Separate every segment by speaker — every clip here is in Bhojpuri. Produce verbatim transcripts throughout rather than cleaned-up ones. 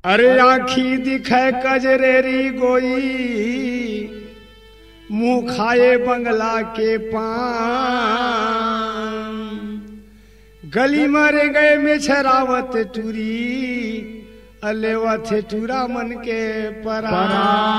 Speaker 1: अरे आखी दिखे कजरेरी गोई, मुंह खाए बंगला के पान। गली मर गए में छरावत टूरी, अलेवा थे टूरा मन के परान।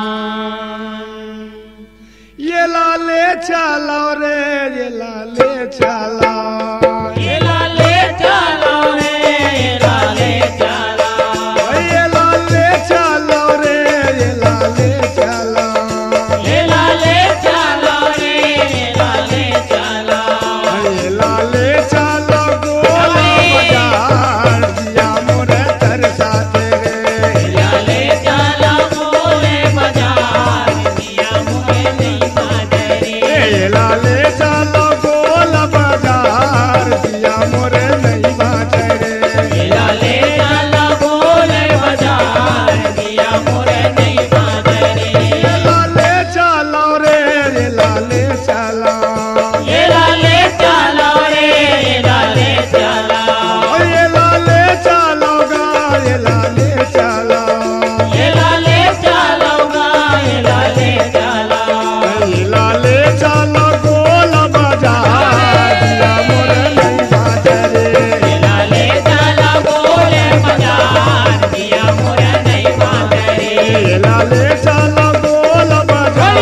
Speaker 1: ये लाले चलो रे, ये लाले चलो,
Speaker 2: ये लाले चलो रे, ये लाले चलो,
Speaker 1: ये लाले चलो रे, ये लाले चलो,
Speaker 2: ये लाले चलो रे, ये लाले चलो,
Speaker 1: ये लाले चलो गोला बाजार, जिया मोरे तरसाते रे।
Speaker 2: लाले चलो गोले बाजार, जिया मोरे नहीं बाजे रे।
Speaker 1: ये लाले चलो गोला बाजार, जिया मोरे नहीं बाजे रे।
Speaker 2: लाले चलो गोले बाजार, जिया मोरे नहीं बाजे रे।
Speaker 1: ये लाले चलो रे, ये लाले चलो,
Speaker 2: ये लाले चलो रे, ये लाले चलो,
Speaker 1: ये लाले चलो गा, ये लाले चलो,
Speaker 2: ये लाले चलो गा, ये लाले चलो,
Speaker 1: ये लाले चलो गोला बाजार, जिया मोरे नहीं बाजे रे।
Speaker 2: लाले चलो गोले बाजार, जिया मोरे नहीं बाजे रे।
Speaker 1: ये लाले चलो गोला बाजार,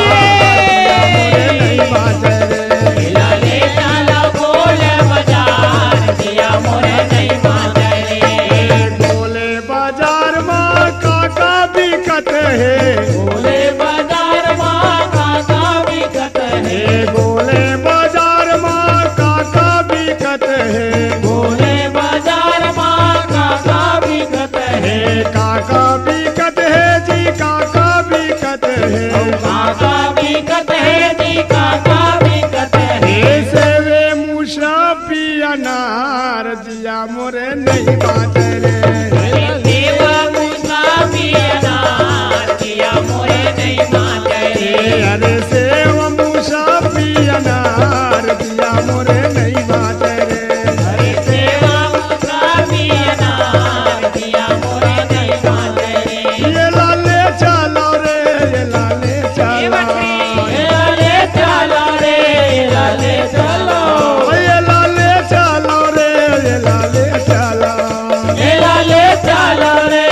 Speaker 1: जिया मोरे नहीं बाजे रे।
Speaker 2: लाले चलो गोले बाजार, जिया मोरे नहीं बाजे रे।
Speaker 1: गोले बाजार माँ काका बिकत है,
Speaker 2: गोले बाजार माँ काका बिकत है,
Speaker 1: गोले बाजार माँ काका बिकत है।
Speaker 2: गोले बाजार माँ काका बिकत है,
Speaker 1: काका बिकत है जी, काका बिकत है।
Speaker 2: काका बिकत है जी, काका बिकत है।
Speaker 1: ऐसे वे मूसा पिया नार, जिया मोरे नहीं बाजे रे।
Speaker 2: देवा मूसा पियनार, जिया मोरे नहीं बाजे रे।
Speaker 1: अरे सेवा मूसा पिया नार, जिया मोरे नहीं बाजे रे।
Speaker 2: अरे देवा मूसा पियनार, जिया मोरे नहीं बाजे रे।
Speaker 1: ये लाले चलो रे, ये लाले चलो,
Speaker 2: ये लाले चलो रे, ये लाले चलो,
Speaker 1: ये लाले चलो रे, ये लाले चलो,
Speaker 2: ये लाले चलो रे,